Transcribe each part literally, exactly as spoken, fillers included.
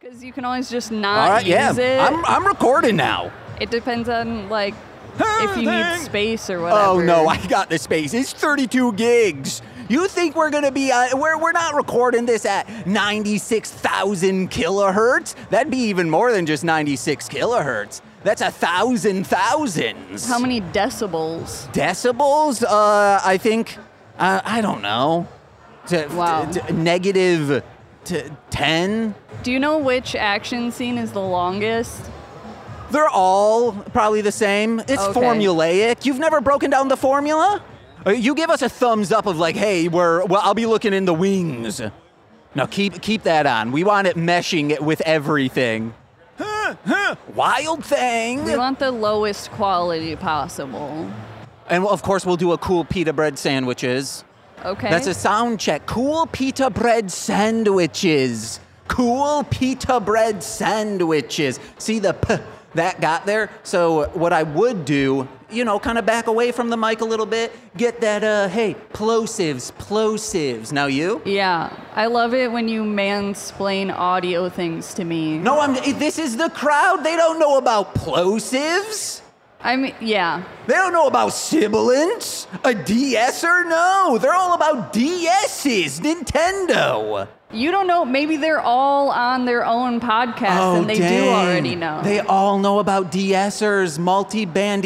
Because you can always just not All right, use yeah. it. I'm, I'm recording now. It depends on, like, if you need space or whatever. Oh, no, I got the space. It's thirty-two gigs. You think we're going to be, uh, we're, we're not recording this at ninety-six thousand kilohertz? That'd be even more than just ninety-six kilohertz. That's a thousand thousands. How many decibels? Decibels? Uh, I think, uh, I don't know. To, Wow. to, to negative to ten? Do you know which action scene is the longest? They're all probably the same. It's Okay. formulaic. You've never broken down the formula? Uh, You give us a thumbs up of like, hey, we're, well, I'll be looking in the wings. Now keep keep that on. We want it meshing it with everything. Huh, huh, wild thing. We want the lowest quality possible. And of course, we'll do a cool pita bread sandwiches. Okay. That's a sound check. Cool pita bread sandwiches. Cool pita bread sandwiches. See the p that got there? So what I would do, you know, kind of back away from the mic a little bit, get that, uh, hey, plosives, plosives. Now you? Yeah. I love it when you mansplain audio things to me. No, I'm, this is the crowd. They don't know about plosives. I mean, yeah. They don't know about sibilants. A D S or no. They're all about D S's, Nintendo. You don't know. Maybe they're all on their own podcast Oh, and they dang. do already know. They all know about DSers, multi-band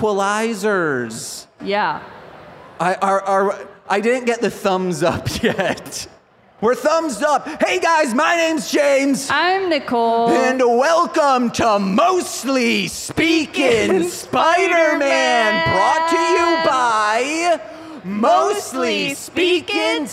equalizers. Yeah. I, are, are, I didn't get the thumbs up yet. We're thumbs up. Hey guys, my name's James. I'm Nicole. And welcome to Mostly Speaking Spider-Man, brought to you by Mostly Speaking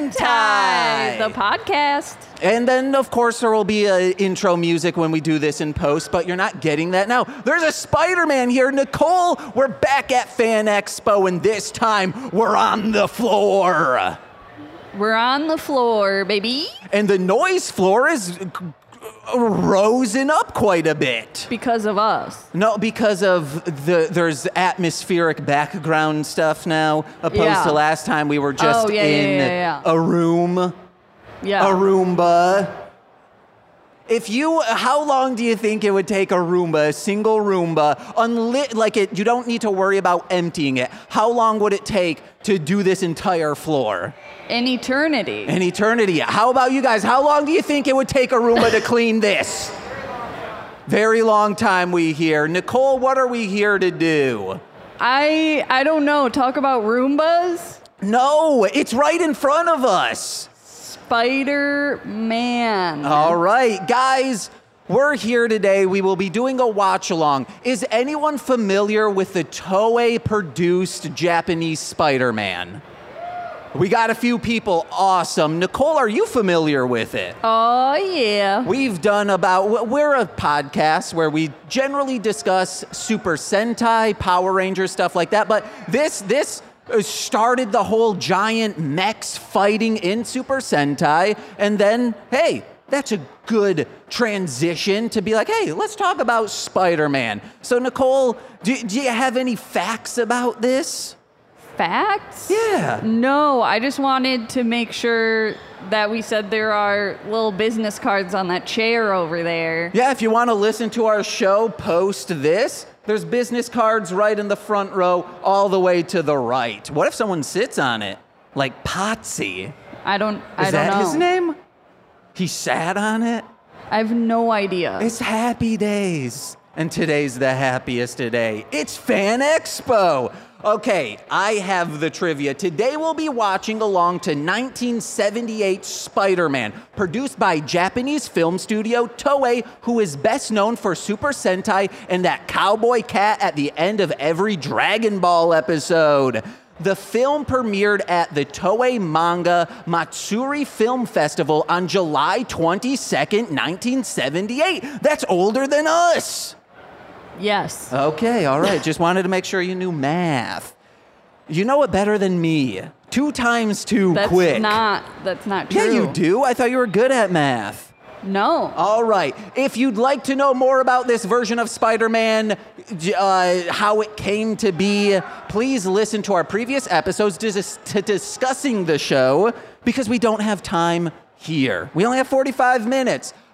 Sentai, the podcast. And then, of course, there will be a intro music when we do this in post, but you're not getting that now. There's a Spider-Man here. Nicole, we're back at Fan Expo, and this time we're on the floor. We're on the floor, baby. And the noise floor is rosing up quite a bit. Because of us. No, because of the there's atmospheric background stuff now, opposed Yeah. to last time we were just Oh, yeah, yeah, in yeah, yeah. a room, Yeah. a Roomba. If you, how long do you think it would take a Roomba, a single Roomba, unlit, like it, you don't need to worry about emptying it. How long would it take to do this entire floor? An eternity. An eternity. How about you guys? How long do you think it would take a Roomba to clean this? Very long time, we hear. Nicole, what are we here to do? I I don't know. Talk about Roombas? No, it's right in front of us. Spider-Man. All right, guys, we're here today. We will be doing a watch-along. Is anyone familiar with the Toei-produced Japanese Spider-Man? We got a few people. Awesome. Nicole, are you familiar with it? Oh, yeah. We've done about, we're a podcast where we generally discuss Super Sentai, Power Rangers, stuff like that, but this, this started the whole giant mechs fighting in Super Sentai, and then, hey, that's a good transition to be like, hey, let's talk about Spider-Man. So, Nicole, do, do you have any facts about this? Facts? Yeah. No, I just wanted to make sure that we said there are little business cards on that chair over there. Yeah, if you want to listen to our show post this, there's business cards right in the front row, all the way to the right. What if someone sits on it? Like Potsy. I don't, Is I don't that know. his name? He sat on it? I have no idea. It's Happy Days. And today's the happiest today. It's Fan Expo. Okay, I have the trivia. Today we'll be watching along to nineteen seventy-eight Spider-Man, produced by Japanese film studio Toei, who is best known for Super Sentai and that cowboy cat at the end of every Dragon Ball episode. The film premiered at the Toei Manga Matsuri Film Festival on July twenty-second, nineteen seventy-eight. That's older than us. Yes. Okay, all right. Just wanted to make sure you knew math. You know it better than me. Two times two That's quick. not, that's not true. Yeah, you do. I thought you were good at math. No. All right. If you'd like to know more about this version of Spider-Man, uh, how it came to be, please listen to our previous episodes dis- to discussing the show, because we don't have time here. We only have forty-five minutes.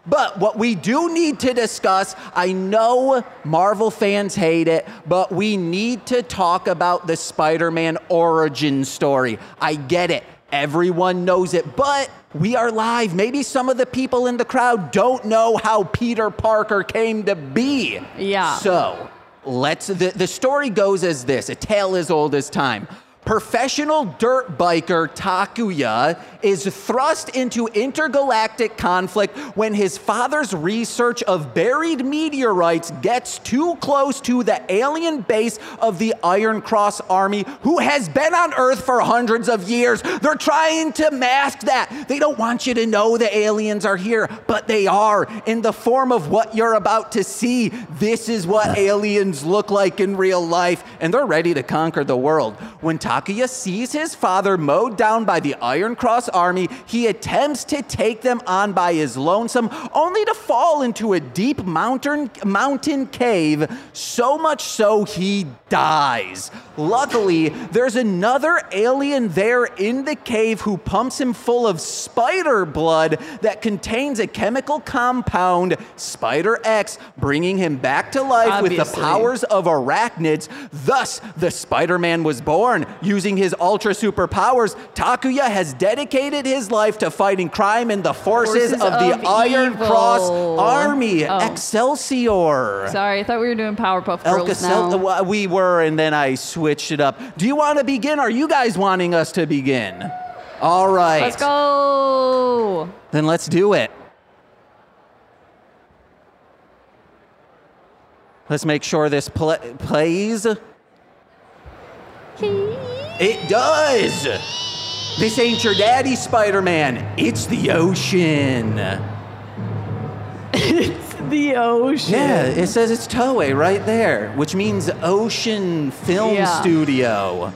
But what we do need to discuss, I know Marvel fans hate it, but we need to talk about the Spider-Man origin story. I get it. Everyone knows it, but we are live. Maybe some of the people in the crowd don't know how Peter Parker came to be. Yeah. So let's, the, the story goes as this, a tale as old as time. Professional dirt biker Takuya is thrust into intergalactic conflict when his father's research of buried meteorites gets too close to the alien base of the Iron Cross Army, who has been on Earth for hundreds of years. They're trying to mask that. They don't want you to know the aliens are here, but they are in the form of what you're about to see. This is what aliens look like in real life, and they're ready to conquer the world. When Takuya sees his father mowed down by the Iron Cross Army, he attempts to take them on by his lonesome, only to fall into a deep mountain, mountain cave, so much so he dies. Luckily, there's another alien there in the cave who pumps him full of spider blood that contains a chemical compound, Spider X, bringing him back to life Obviously. with the powers of arachnids. Thus, the Spider-Man was born. Using his ultra superpowers, Takuya has dedicated his life to fighting crime and the forces, Forces of the of Iron evil. Cross Army. Oh. Excelsior. Sorry, I thought we were doing Powerpuff Girls Alka-Sel- now. well, we were, and then I switched it up. Do you want to begin? Are you guys wanting us to begin? All right. Let's go. Then let's do it. Let's make sure this pl- plays. It does. This ain't your daddy, Spider-Man. It's the ocean. It's the ocean. Yeah, it says it's Toei right there, which means Ocean Film Yeah. Studio.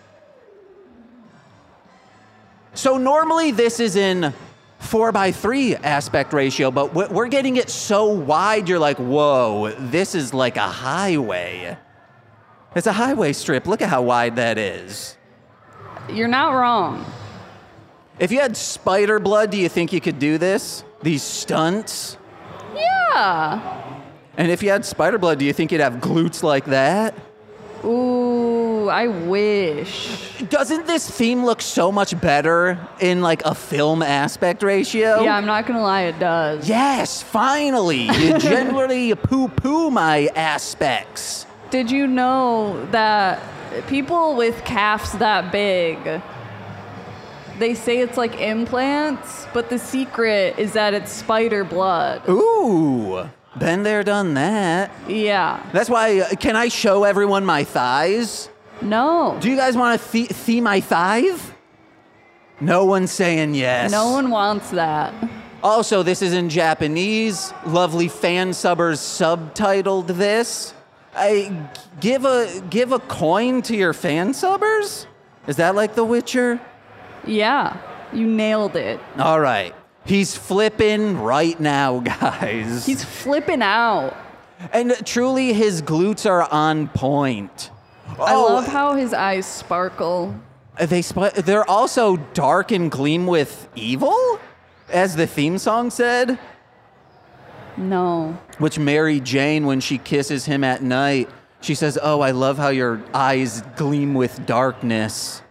So normally this is in four by three aspect ratio, but we- we're getting it so wide, you're like, whoa, this is like a highway. It's a highway strip. Look at how wide that is. You're not wrong. If you had spider blood, do you think you could do this? These stunts? Yeah. And if you had spider blood, do you think you'd have glutes like that? Ooh, I wish. Doesn't this theme look so much better in like a film aspect ratio? Yeah, I'm not gonna lie, it does. Yes, finally. You generally poo-poo my aspects. Did you know that people with calves that big, they say it's like implants, but the secret is that it's spider blood. Ooh, been there, done that. Yeah. That's why, uh, can I show everyone my thighs? No. Do you guys want to th- see my thighs? No one's saying yes. No one wants that. Also, this is in Japanese. Lovely fan subbers subtitled this. I give a give a coin to your fan subbers? Is that like The Witcher? Yeah, you nailed it. All right. He's flipping right now, guys. He's flipping out. And truly, his glutes are on point. I Oh, love how his eyes sparkle. They sp- they're also dark and gleam with evil, as the theme song said. No. Which Mary Jane, when she kisses him at night, she says, "Oh, I love how your eyes gleam with darkness."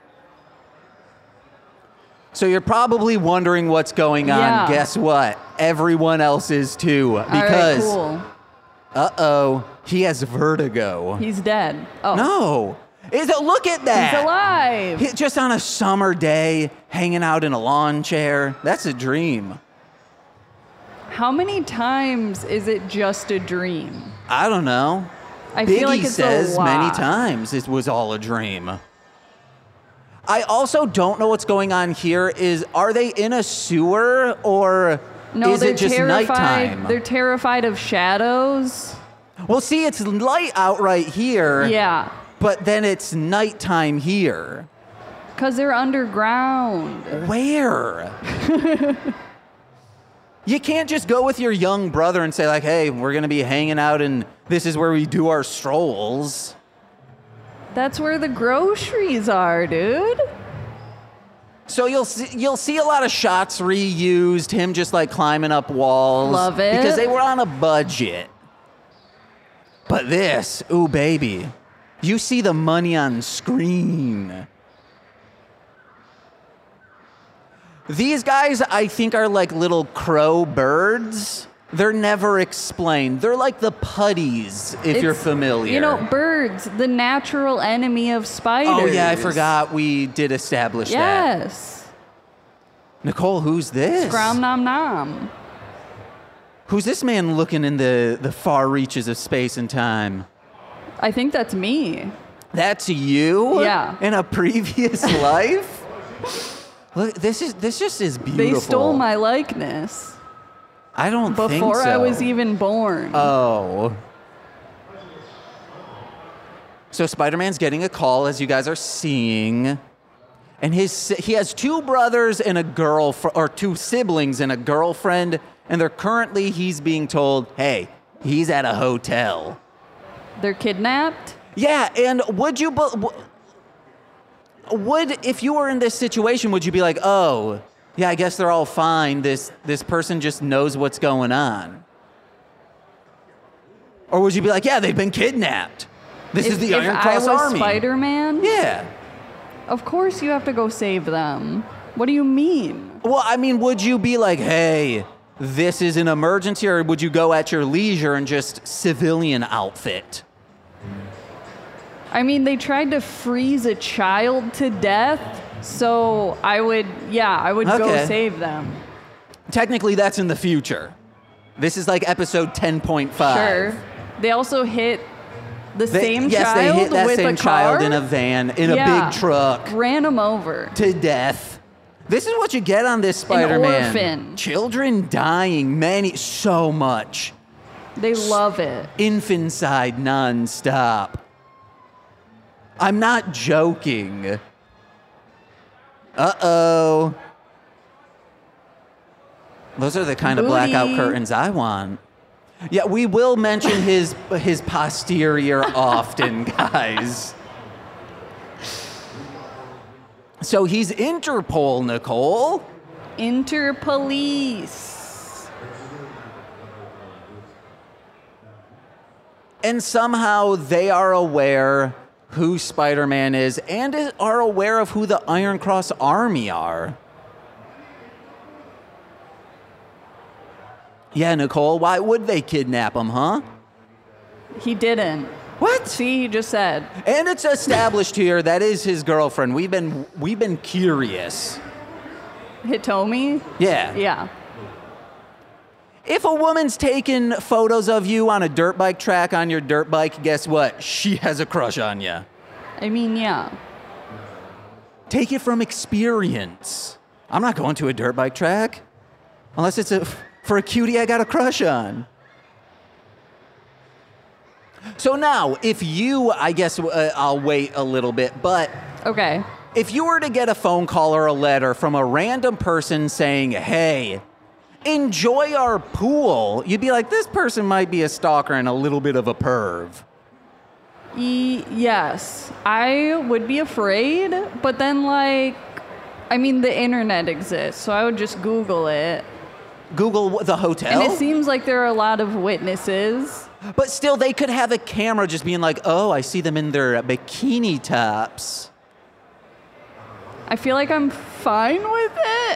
So you're probably wondering what's going on. Yeah. Guess what? Everyone else is too. All right, Because, cool. uh-oh, he has vertigo. He's dead. Oh. No. Is it, look at that. He's alive. He- just on a summer day, hanging out in a lawn chair. That's a dream. How many times is it just a dream? I don't know. I Biggie feel like it's says a lot. many times it was all a dream. I also don't know what's going on here. Is are they in a sewer or No, is they're it just terrified. nighttime? They're terrified of shadows. Well, see, it's light out right here. Yeah, But then it's nighttime here. because they're underground. Where? You can't just go with your young brother and say like, "Hey, we're gonna be hanging out, and this is where we do our strolls." That's where the groceries are, dude. So you'll see, you'll see a lot of shots reused, him just like climbing up walls. Love it. Because they were on a budget. But this, ooh baby, you see the money on screen. These guys, I think, are like little crow birds. They're never explained. They're like the putties, if It's- you're familiar. You know, birds, the natural enemy of spiders. Oh yeah, I forgot we did establish that. Yes. Nicole, who's this? Scrom nom nom. Who's this man looking in the, the far reaches of space and time? I think that's me. That's you? Yeah. In a previous life? Look, this is this just is beautiful. They stole my likeness I don't think so. before I was even born. Oh. So Spider-Man's getting a call, as you guys are seeing. And his he has two brothers and a girl, or two siblings and a girlfriend. And they're currently, he's being told, hey, he's at a hotel. They're kidnapped? Yeah, and would you, be- would, if you were in this situation, would you be like, oh, yeah, I guess they're all fine. This, this person just knows what's going on. Or would you be like, yeah, they've been kidnapped. This if, is the if Iron Cross I was Army. Spider-Man? Yeah. Of course you have to go save them. What do you mean? Well, I mean, would you be like, hey, this is an emergency, or would you go at your leisure and just civilian outfit? I mean, they tried to freeze a child to death, so I would, yeah, I would Okay. go save them. Technically, that's in the future. This is like episode ten point five. Sure. They also hit the They- same yes, child they hit that with same a car. child in a van, in Yeah. a big truck, Ran him over. to death. This is what you get on this Spider-Man. orphan. Children dying, many, so much. They love it. Infanticide nonstop. I'm not joking. Uh-oh. Those are the kind of blackout Booty. curtains I want. Yeah, we will mention his his posterior often, guys. So he's Interpol, Nicole. Interpolice. And somehow they are aware who Spider-Man is and is- are aware of who the Iron Cross Army are. Yeah, Nicole, why would they kidnap him, huh? He didn't. What? See, he just said. And it's established here that is his girlfriend. We've been we've been curious. Hitomi? Yeah. Yeah. If a woman's taking photos of you on a dirt bike track on your dirt bike, guess what? She has a crush on you. I mean, yeah. Take it from experience. I'm not going to a dirt bike track unless it's a, for a cutie I got a crush on. So now, if you, I guess uh, I'll wait a little bit, but Okay. if you were to get a phone call or a letter from a random person saying, hey, enjoy our pool, you'd be like, this person might be a stalker and a little bit of a perv. E- yes. I would be afraid, but then, like, I mean, the internet exists, so I would just Google it. Google the hotel? And it seems like there are a lot of witnesses. But still, they could have a camera just being like, oh, I see them in their bikini tops. I feel like I'm fine with it.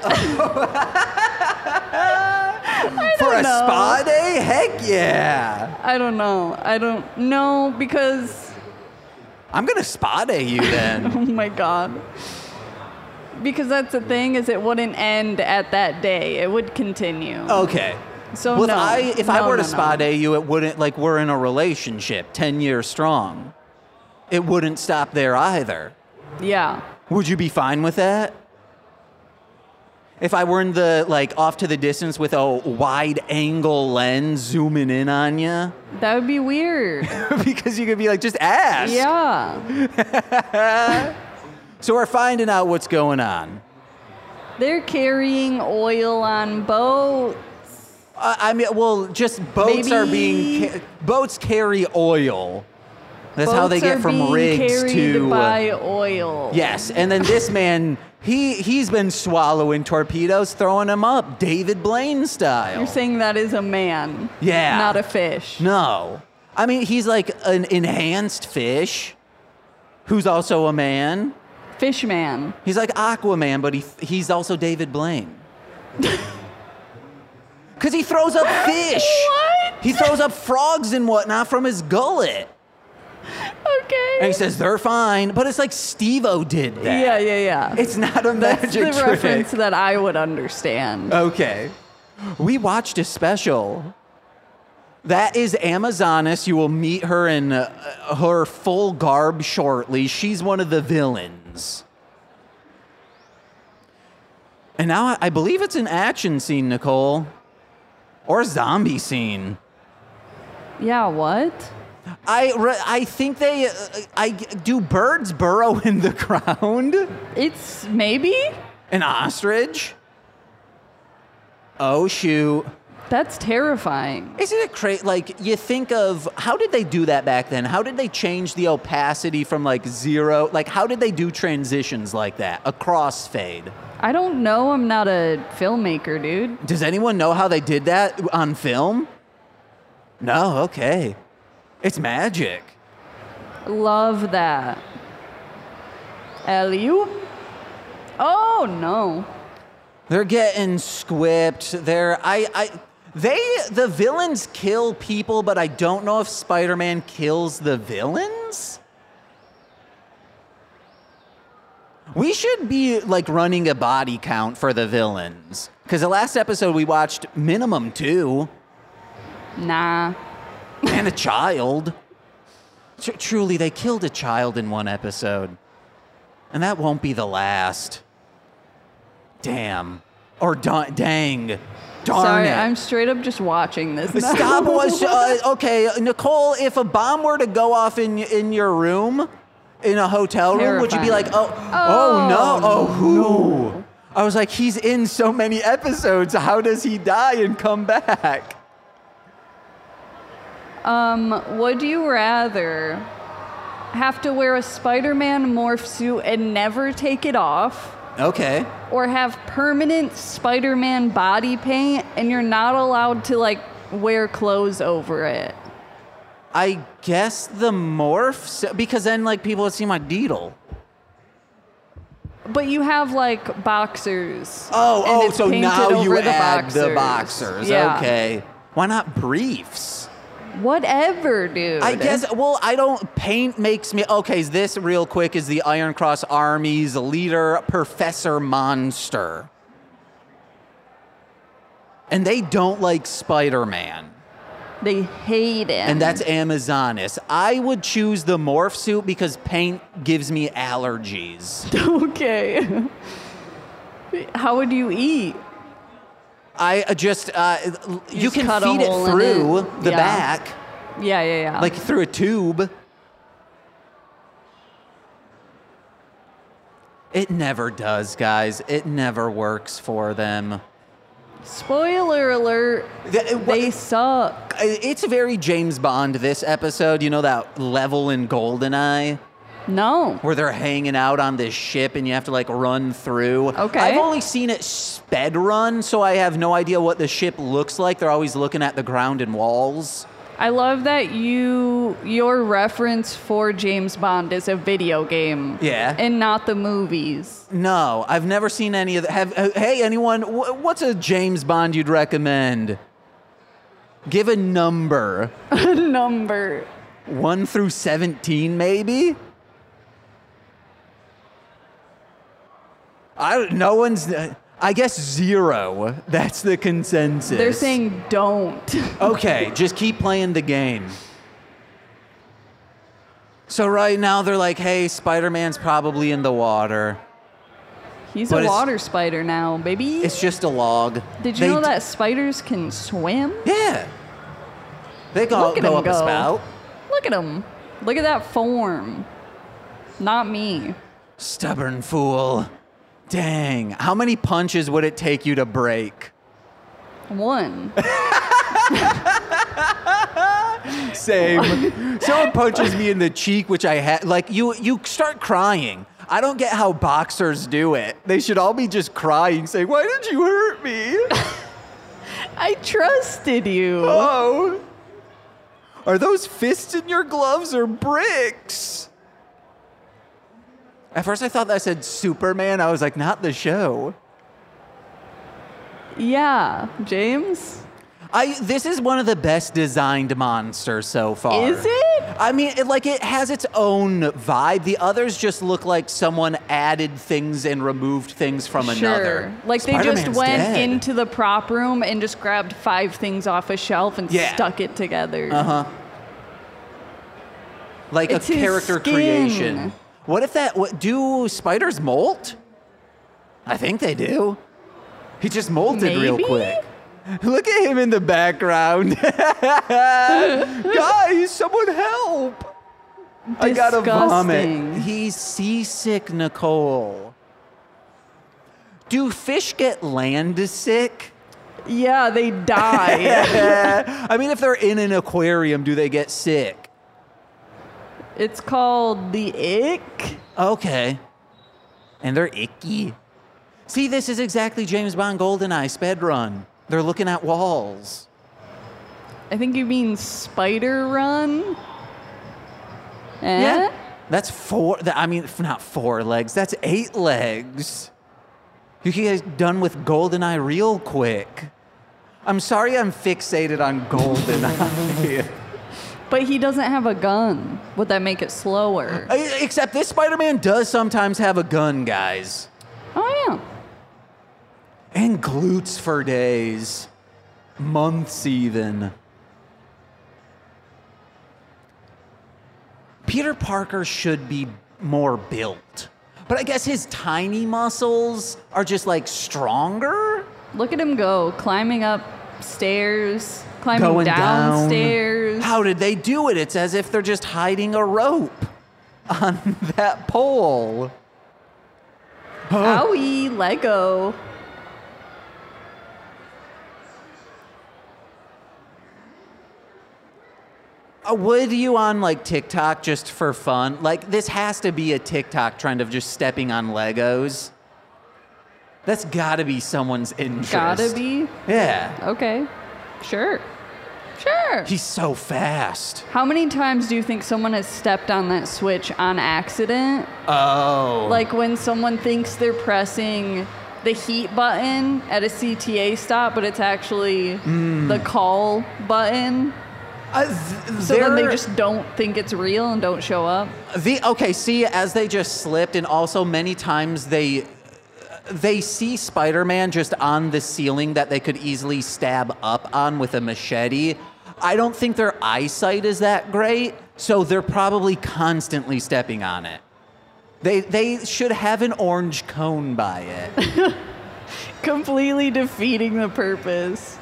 I For don't a know. spa day? Heck yeah. I don't know. I don't know because, I'm going to spa day you then. oh my God. Because that's the thing, is it wouldn't end at that day. It would continue. Okay. So Well, no. if I, if I No, were to no, spa no. day you, it wouldn't, like, we're in a relationship ten years strong. It wouldn't stop there either. Yeah. Would you be fine with that? If I were in the, like, off to the distance with a wide angle lens zooming in on you? That would be weird. Because you could be like, just ask. Yeah. So we're finding out what's going on. They're carrying oil on boats. I I mean, well, just boats are being, Maybe- ca- boats carry oil. That's how they Boats get are from being rigs carried to by oil. yes. And then this man, he he's been swallowing torpedoes, throwing them up, David Blaine style. You're saying that is a man. Yeah. Not a fish. No, I mean he's like an enhanced fish, who's also a man. Fish man. He's like Aquaman, but he he's also David Blaine. Because he throws up fish. What? He throws up frogs and whatnot from his gullet. Okay. And he says they're fine, but it's like Steve-O did that. Yeah, yeah, yeah. It's not a That's magic the trick. reference that I would understand. Okay. We watched a special. That is Amazonas. You will meet her in uh, her full garb shortly. She's one of the villains. And now I, I believe it's an action scene, Nicole. Or a zombie scene. Yeah, what? I, re- I think they, uh, I do birds burrow in the ground? It's maybe? An ostrich? Oh, shoot. That's terrifying. Isn't it crazy? Like, you think of, how did they do that back then? How did they change the opacity from like zero? Like, how did they do transitions like that? A crossfade. I don't know. I'm not a filmmaker, dude. Does anyone know how they did that on film? No, okay. It's magic. Love that. Alley-oop. Oh, no. They're getting squipped. They're, I, I, they, the villains kill people, but I don't know if Spider-Man kills the villains? We should be like running a body count for the villains. Because the last episode we watched minimum two. Nah. And a child. Tr- truly, they killed a child in one episode. And that won't be the last. Damn. Or da- dang. Darn Sorry, it. I'm straight up just watching this now. Stop was uh, okay, Nicole. If a bomb were to go off in in your room, in a hotel room, would you be like, oh, oh, Oh, no, oh who? no. I was like, he's in so many episodes. How does he die and come back? Um, would you rather have to wear a Spider-Man morph suit and never take it off, Okay. or have permanent Spider-Man body paint and you're not allowed to like wear clothes over it? I guess the morphs, because then like people would see my deedle. But you have like boxers. Oh, and oh, it's so painted now you over the add the boxers. boxers. Yeah. Okay. Why not briefs? Whatever, dude. I guess, well, I don't, paint makes me, okay, this real quick is the Iron Cross Army's leader, Professor Monster. And they don't like Spider-Man. They hate him. And that's Amazonas. I would choose the morph suit because paint gives me allergies. Okay. How would you eat? I uh, just, uh, you, just can cut a feed it hole in through it. the Yeah. back, Yeah, yeah, yeah. like through a tube. It never does, guys. It never works for them. Spoiler alert, The- what- they suck. It's very James Bond, this episode. You know that level in GoldenEye No. where they're hanging out on this ship and you have to like run through? Okay. I've only seen it sped run, so I have no idea what the ship looks like. They're always looking at the ground and walls. I love that you your reference for James Bond is a video game. Yeah. And not the movies. No, I've never seen any of that. Have, uh, hey, anyone, wh- what's a James Bond you'd recommend? Give a number. Number. one through seventeen, maybe? I don't, no one's, uh, I guess zero. That's the consensus. They're saying don't. Okay, just keep playing the game. So right now they're like, hey, Spider-Man's probably in the water. He's But a it's- water spider now, baby. It's just a log. Did you They know d- that spiders can swim? Yeah. They go, Look at go him up a go. spout. Look at him. Look at that form. Not me. Stubborn fool. Dang. How many punches would it take you to break? One. Same. Someone punches me in the cheek, which I had. Like, you, you start crying. I don't get how boxers do it. They should all be just crying, saying, "Why did you hurt me?" I trusted you. Oh. Are those fists in your gloves or bricks? At first I thought that said Superman. I was like, not the show. Yeah, James? I this is one of the best designed monsters so far. Is it? I mean, it, like it has its own vibe. The others just look like someone added things and removed things from Sure. another. Like they just Spider-Man's went dead. into the prop room and just grabbed five things off a shelf and Yeah. stuck it together. Uh-huh. Like It's a his character skin. creation. What if that what, do spiders molt? I think they do. He just molted real Maybe? quick. Look at him in the background. Guys, someone help. I gotta vomit. Disgusting. He's seasick, Nicole. Do fish get land sick? Yeah, they die. I mean, if they're in an aquarium, do they get sick? It's called the ick. Okay. And they're icky. See, this is exactly James Bond GoldenEye sped run. They're looking at walls. I think you mean Spider Run. Eh? Yeah. That's four. that- I mean, not four legs. That's eight legs. You can get done with GoldenEye real quick. I'm sorry I'm fixated on GoldenEye. But he doesn't have a gun. Would that make it slower? I- Except this Spider-Man does sometimes have a gun, guys. Oh, yeah. And glutes for days. Months even. Peter Parker should be more built. But I guess his tiny muscles are just like stronger? Look at him go, climbing up stairs, climbing Going down. downstairs. How did they do it? It's as if they're just hiding a rope on that pole. Owie, Lego. Uh, would you on like TikTok just for fun? Like this has to be a TikTok trend of just stepping on Legos. That's gotta be someone's interest. Gotta be. Yeah. Okay. Sure. Sure. He's so fast. How many times do you think someone has stepped on that switch on accident? Oh. Like when someone thinks they're pressing the heat button at a C T A stop, but it's actually Mm. the call button. Uh, th- So then they they're- just don't think it's real and don't show up. The okay, see, as they just slipped, and also many times they they see Spider-Man just on the ceiling that they could easily stab up on with a machete. I don't think their eyesight is that great, so they're probably constantly stepping on it. They they should have an orange cone by it. Completely defeating the purpose.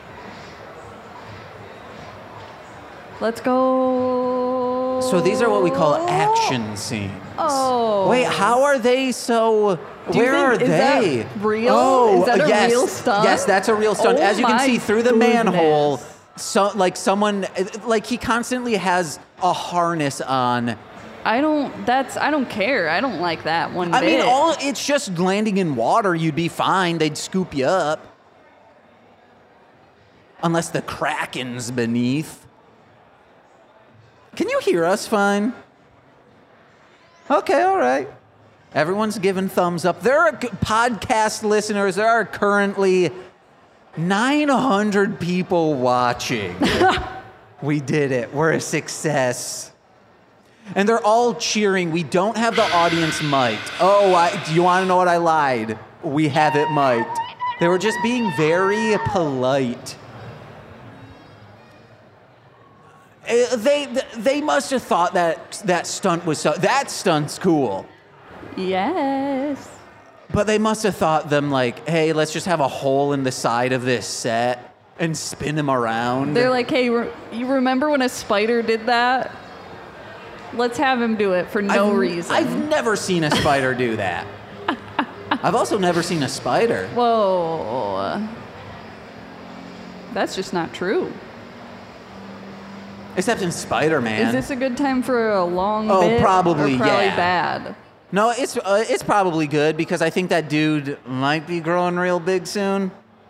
Let's go. So these are what we call action scenes. Oh. Wait, how are they so? Do you Where think- are is that they? real? Oh, Is that a yes. real stunt? Yes, that's a real stunt. Oh As you can my see through the goodness. manhole, so like someone, like he constantly has a harness on. I don't. That's. I don't care. I don't like that one I bit. mean, all it's just landing in water. You'd be fine. They'd scoop you up, unless the Kraken's beneath. Can you hear us fine? Okay, all right. Everyone's giving thumbs up. There are g- podcast listeners. There are currently nine hundred people watching. We did it. We're a success. And they're all cheering. We don't have the audience mic'd. Oh, I, do you want to know what I lied? We have it mic'd. They were just being very polite. Uh, They they must have thought that that stunt was so, that stunt's cool. Yes. But they must have thought them like, hey, let's just have a hole in the side of this set and spin him around. They're like, hey, re- you remember when a spider did that? Let's have him do it for no I've, reason. I've never seen a spider do that. I've also never seen a spider. Whoa. That's just not true. Except in Spider-Man. Is this a good time for a long Oh, bit? probably, or probably yeah. bad? No, it's uh, it's probably good because I think that dude might be growing real big soon.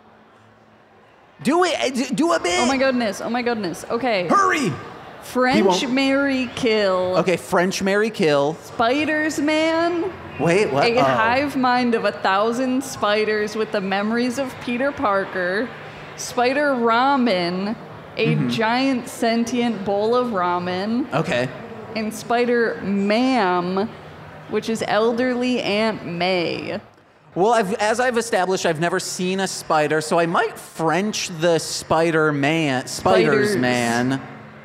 Do it. Do a bit. Oh my goodness. Oh my goodness. Okay. Hurry. French won't- Mary Kill. Okay, French Mary Kill. Spiders Man. Wait, what? A Oh. hive mind of a thousand spiders with the memories of Peter Parker. Spider Ramen. A Mm-hmm. giant sentient bowl of ramen. Okay. And Spider Ma'am, which is elderly Aunt May. Well, I've, as I've established, I've never seen a spider, so I might French the Spider-Man, Spiders Spiders. Man.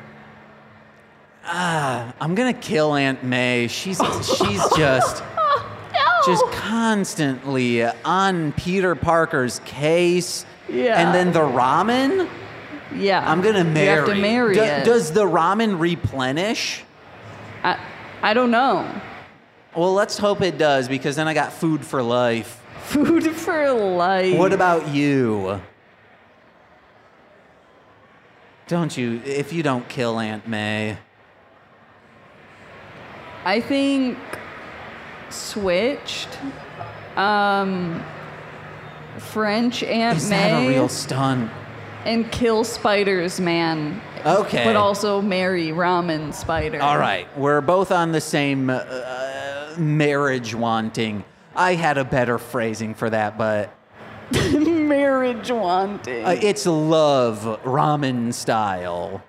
Ah, I'm gonna kill Aunt May. She's she's just just constantly on Peter Parker's case. Yeah. And then the ramen, Yeah. I'm gonna marry. You have to marry Do- it. Does the ramen replenish? I, I don't know. Well, let's hope it does, because then I got food for life. Food for life. What about you? Don't you, if you don't kill Aunt May. I think switched. Um, French Aunt Is May that a real stunt? and kill Spiders Man. Okay. But also marry Ramen Spider. All right, we're both on the same uh, marriage wanting. I had a better phrasing for that, but Marriage wanting. uh, it's love ramen style.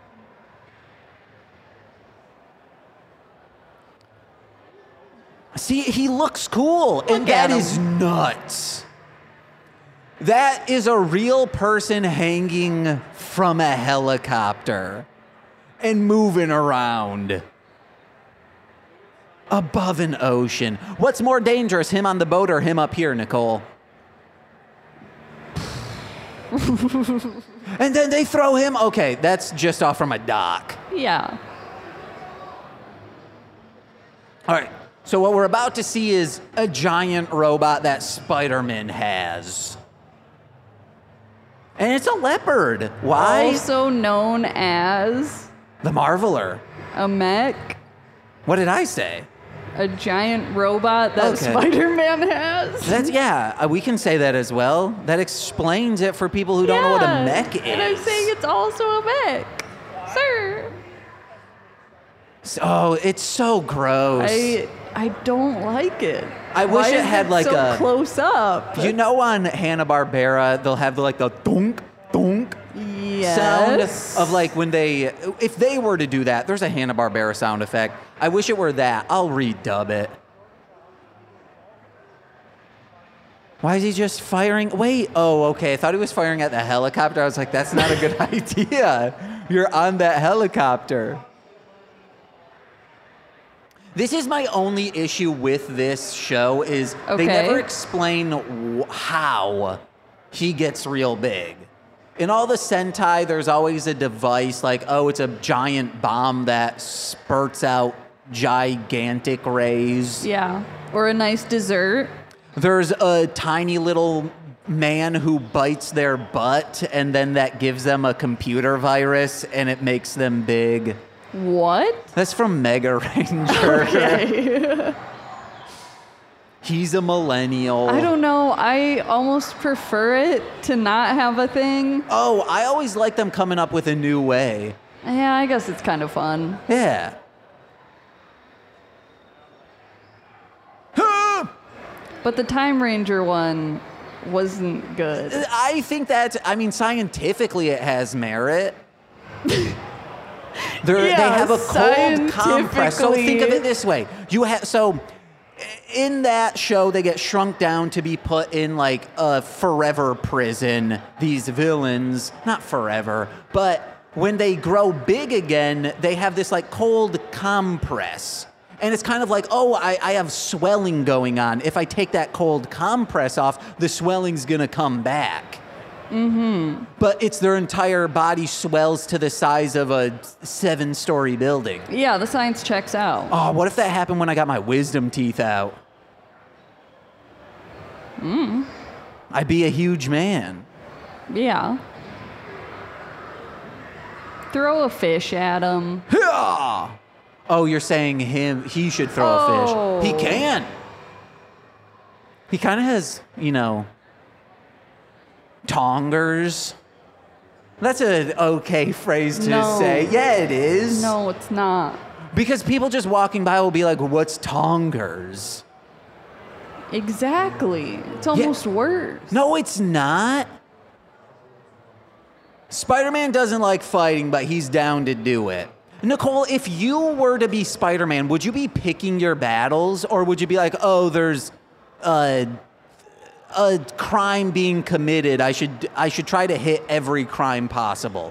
See, he looks cool, and Look at that is him. nuts. That is a real person hanging from a helicopter and moving around above an ocean. What's more dangerous, him on the boat or him up here, Nicole? And then they throw him. Okay, that's just off from a dock. Yeah. All right. So what we're about to see is a giant robot that Spider-Man has. And it's a leopard. Why? Also known as The Marveler. a mech, What did I say? a giant robot that Okay. Spider-Man has. That's, yeah, uh, we can say that as well. That explains it for people who don't know what a Yeah, mech is. And I'm saying it's also a mech. Sir. Oh, it's so gross. I I don't like it. I wish Why it is had, like, so a- close up. You know on Hanna-Barbera, they'll have the, like the thunk, thunk yes. sound of like when they, if they were to do that, there's a Hanna-Barbera sound effect. I wish it were that. I'll redub it. Why is he just firing? Wait, oh, okay. I thought he was firing at the helicopter. I was like, that's not a good idea. You're on that helicopter. This is my only issue with this show is they Okay. never explain wh- how he gets real big. In all the Sentai, there's always a device like, oh, it's a giant bomb that spurts out gigantic rays. Yeah. Or a nice dessert. There's a tiny little man who bites their butt, and then that gives them a computer virus, and it makes them big. What? That's from Mega Ranger. Okay. He's a millennial. I don't know. I almost prefer it to not have a thing. Oh, I always like them coming up with a new way. Yeah, I guess it's kind of fun. Yeah. But the Time Ranger one wasn't good. I think that, I mean, scientifically it has merit. They're, they Yeah, have a cold compress. So think of scientifically. it this way. You have, so in that show, they get shrunk down to be put in like a forever prison, these villains. Not forever, but when they grow big again, they have this like cold compress. And it's kind of like, oh, I, I have swelling going on. If I take that cold compress off, the swelling's gonna come back. Mm-hmm. But it's their entire body swells to the size of a seven-story building. Yeah, the science checks out. Oh, what if that happened when I got my wisdom teeth out? Mm. I'd be a huge man. Yeah. Throw a fish at him. Yeah. Oh, you're saying him, he should throw Oh. a fish. He can. He kind of has, you know, tongers. That's an okay phrase to No. say. Yeah, it is. No, it's not. Because people just walking by will be like, what's tongers? Exactly. It's almost worse. No, it's not. Spider-Man doesn't like fighting, but he's down to do it. Nicole, if you were to be Spider-Man, would you be picking your battles, or would you be like, oh, there's a, a crime being committed. I should I should try to hit every crime possible.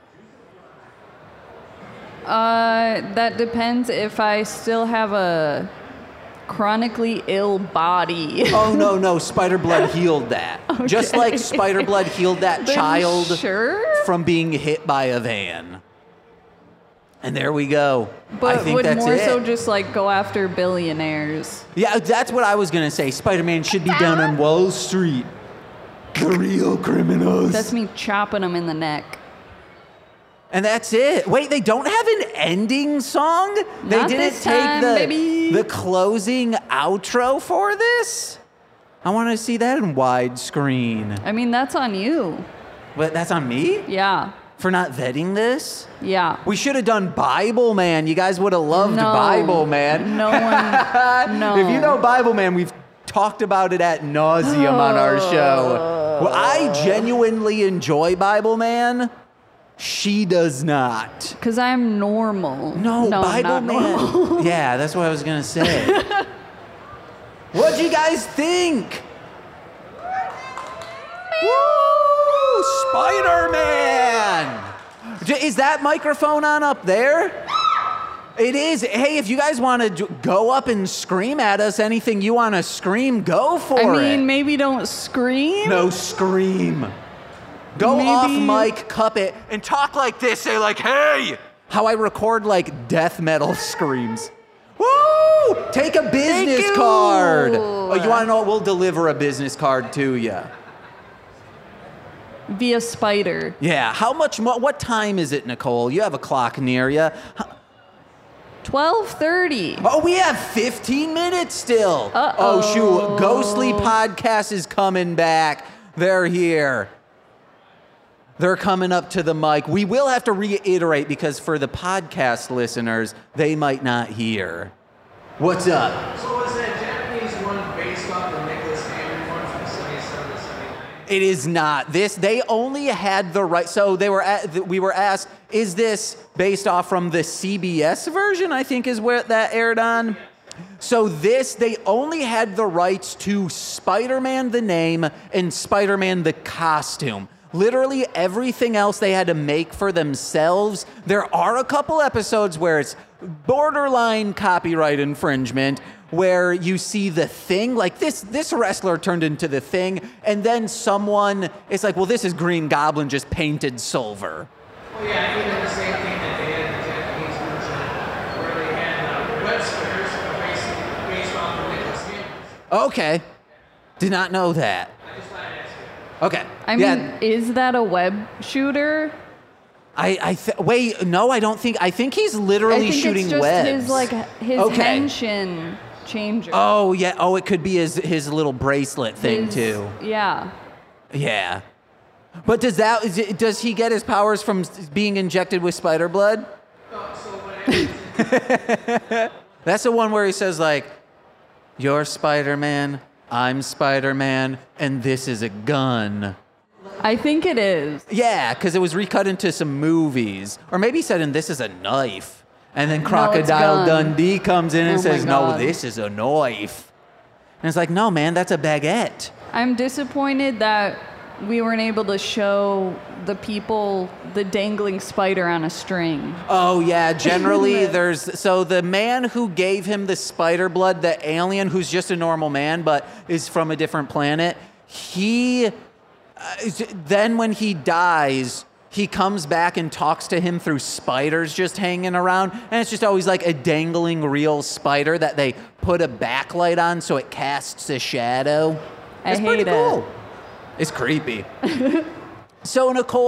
Uh, that depends if I still have a chronically ill body. Oh, no, no. Spider-Blood healed that. Just Okay. like Spider-Blood healed that Then child sure. from being hit by a van. And there we go. But I think would that's more it. so just like go after billionaires. Yeah, that's what I was going to say. Spider-Man should be down on Wall Street. The real criminals. That's me chopping them in the neck. And that's it. Wait, they don't have an ending song? They Not didn't this take time, the, baby. the closing outro for this? I want to see that in widescreen. I mean, that's on you. But that's on me? Yeah. For not vetting this? Yeah. We should have done Bible Man. You guys would have loved No. Bible Man. No one. No. If you know Bible Man, we've talked about it at nauseum on our show. Well, I genuinely enjoy Bible Man. She does not. Because I'm normal. No, Bible not Man. normal. Yeah, that's what I was gonna say. What'd you guys think? Woo! Spider-Man! J- Is that microphone on up there? It is. Hey, if you guys want to go up and scream at us, anything you want to scream, go for I it. mean, maybe don't scream. No, scream. Go Maybe- off mic, cup it, and talk like this. Say like, hey! How I record like death metal screams. Woo! Take a business you. card. Oh, you want to know what? We'll deliver a business card to you. Via spider. Yeah. How much more? What time is it, Nicole? You have a clock near you. twelve thirty. Oh, we have fifteen minutes still. Uh-oh. Oh, shoot. Ghostly Podcast is coming back. They're here. They're coming up to the mic. We will have to reiterate because for the podcast listeners, they might not hear. What's up? So was that Japanese one based off the Nicholas Hammond one from seventy-seven to seventy-nine? It is not. This they only had the right. So they were. At, we were asked, is this based off from the C B S version? I think is where that aired on. So this they only had the rights to Spider-Man the name and Spider-Man the costume. Literally everything else they had to make for themselves. There are a couple episodes where it's borderline copyright infringement, where you see the Thing, like this this wrestler turned into the Thing, and then someone is like, well, this is Green Goblin just painted silver. Well, yeah, even the same thing that they had in the Japanese version, where they had uh, Webster's based, based off of Nicholas Hammond. Okay. Did not know that. I just thought I'd ask you. Okay. I yeah. mean, is that a web shooter? I, I th- wait, no, I don't think, I think he's literally I think shooting it's just webs. his like his Okay. henshin changer. Oh, yeah. Oh, it could be his, his little bracelet thing, His- too. Yeah. Yeah. But does that, is it, does he get his powers from s- being injected with spider blood? Oh, so what happened? That's the one where he says, like, you're Spider-Man, I'm Spider-Man, and this is a gun. I think it is. Yeah, because it was recut into some movies. Or maybe he said, and this is a knife. And then it's Crocodile gun. Dundee comes in and Oh my says, no, God. this is a knife. And it's like, no, man, that's a baguette. I'm disappointed that we weren't able to show the people the dangling spider on a string. Oh, yeah, generally there's... So the man who gave him the spider blood, the alien who's just a normal man but is from a different planet, he... Uh, then when he dies, he comes back and talks to him through spiders just hanging around. And it's just always like a dangling real spider that they put a backlight on so it casts a shadow. I It's pretty hate it. cool. It's creepy. So, Nicole,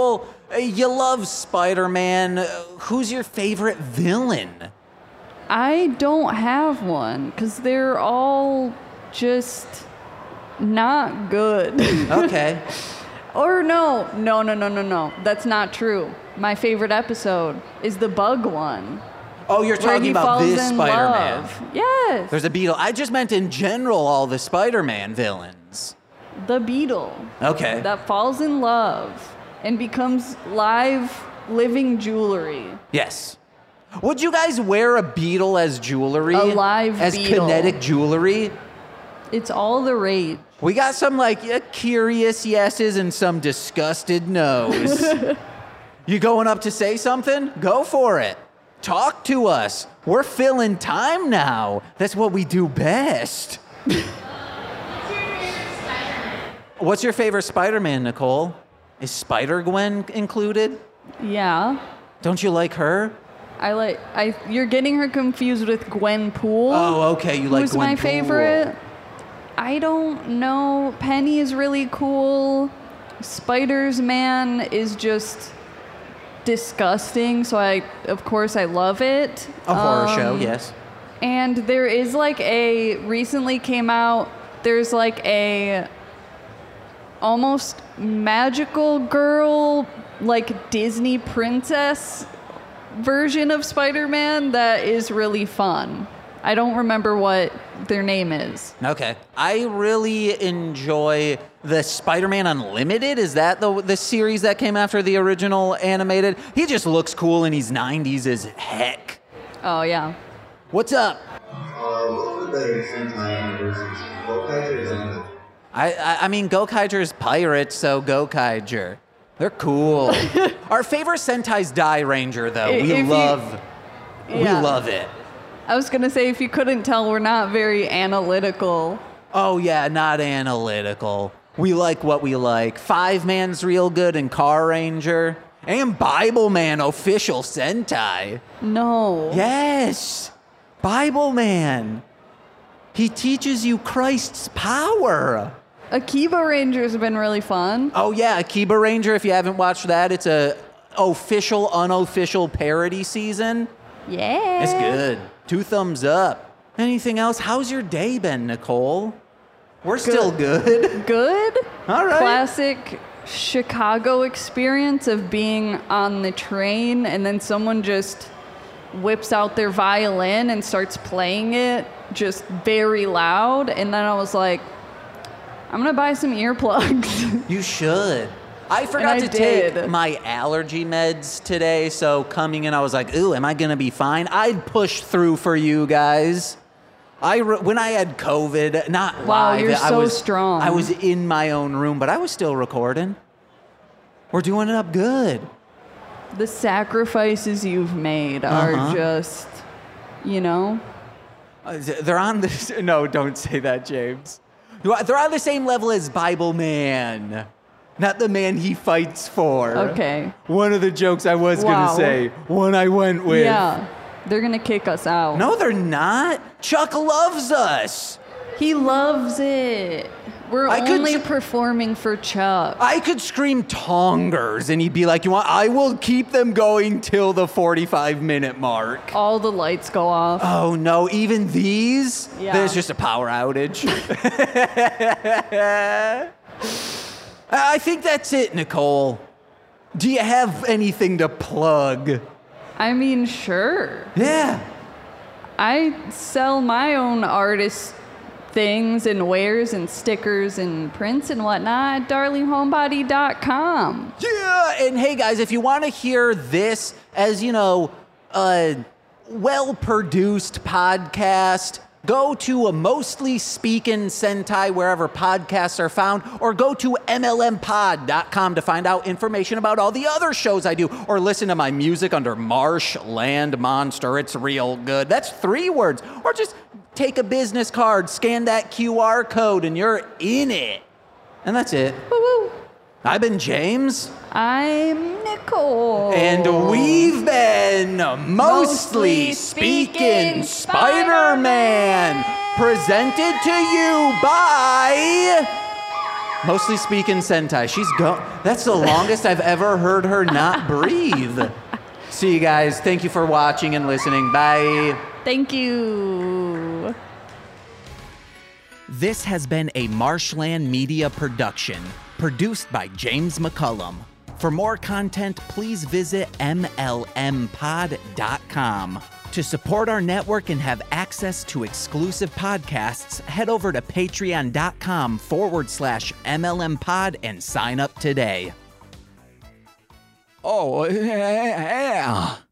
Uh, You love Spider-Man. Uh, Who's your favorite villain? I don't have one because they're all just not good. Okay. Or no, no, no, no, no, no. That's not true. My favorite episode is the bug one. Oh, you're where talking he about falls this in Spider-Man. love. Yes. There's a Beetle. I just meant in general all the Spider-Man villains. The Beetle Okay. that falls in love and becomes live, living jewelry. Yes. Would you guys wear a beetle as jewelry? A live as beetle. kinetic jewelry? It's all the rage. We got some like uh, curious yeses and some disgusted no's. You going up to say something? Go for it. Talk to us. We're filling time now. That's what we do best. What's your favorite Spider-Man, Nicole? Is Spider-Gwen included? Yeah. Don't you like her? I like I you're getting her confused with Gwen Poole. Oh, okay. You like who's Gwen my Poole. favorite? I don't know. Penny is really cool. Spider's Man is just disgusting, so I of course I love it. A horror Um, show, yes. And there is like a recently came out there's like a almost magical girl like Disney princess version of Spider-Man that is really fun. I don't remember what their name is. Okay. I really enjoy the Spider-Man Unlimited. Is that the the series that came after the original animated? He just looks cool and he's nineties as heck. Oh yeah. What's up? Uh, what's the better Sentai versus Gokaiger or Zentai? I, I I mean, Gokaiger's pirates, so Gokaiger. They're cool. Our favorite Sentai's Die Ranger, though. I- We if you- love, we Yeah. love it. I was gonna say if you couldn't tell, we're not very analytical. Oh yeah, not analytical. We like what we like. Five Man's real good and Car Ranger. And Bible Man, official Sentai. No. Yes, Bible Man. He teaches you Christ's power. Akiba Ranger's been really fun. Oh yeah, Akiba Ranger, if you haven't watched that, it's a official, unofficial parody season. Yeah. It's good. Two thumbs up. Anything else? How's your day been, Nicole? We're still good. Good. All right. Classic Chicago experience of being on the train and then someone just whips out their violin and starts playing it just very loud. And then I was like, I'm going to buy some earplugs. You should. I forgot I to did. take my allergy meds today, so coming in, I was like, ooh, am I going to be fine? I'd push through for you guys. I re- when I had COVID, not Wow, live. you're I so was, strong. I was in my own room, but I was still recording. We're doing it up good. The sacrifices you've made are Uh-huh. just, you know, Uh, They're on this. No, don't say that, James. They're on the same level as Bible Man, not the man he fights for. okay. One of the jokes I was Wow. gonna say, one I went with. Yeah. They're going to kick us out. No, they're not. Chuck loves us. He loves it. We're I could only ju- performing for Chuck. I could scream tongers, and he'd be like, "You want? I will keep them going till the forty-five minute mark." All the lights go off. Oh no, even these? Yeah. There's just a power outage. I think that's it, Nicole. Do you have anything to plug? I mean, sure. Yeah. I sell my own artist things and wares and stickers and prints and whatnot at darling homebody dot com. Yeah, and hey guys, if you want to hear this as, you know, a well-produced podcast, go to a Mostly Speakin' Sentai wherever podcasts are found, or go to M L M pod dot com to find out information about all the other shows I do, or listen to my music under Marshland Monster. It's real good. That's three words. Or just take a business card, scan that Q R code, and you're in it. And that's it. Woo-woo. I've been James. I'm Nicole. And we've been Mostly Mostly Speaking Speaking Spider-Man, Spider-Man. presented to you by Mostly speaking Sentai. She's go. That's the longest I've ever heard her not breathe. See you guys. Thank you for watching and listening. Bye. Thank you. This has been a Marshland Media production, produced by James McCullum. For more content, please visit M L M pod dot com. To support our network and have access to exclusive podcasts, head over to patreon.com forward slash MLMpod and sign up today. Oh, yeah.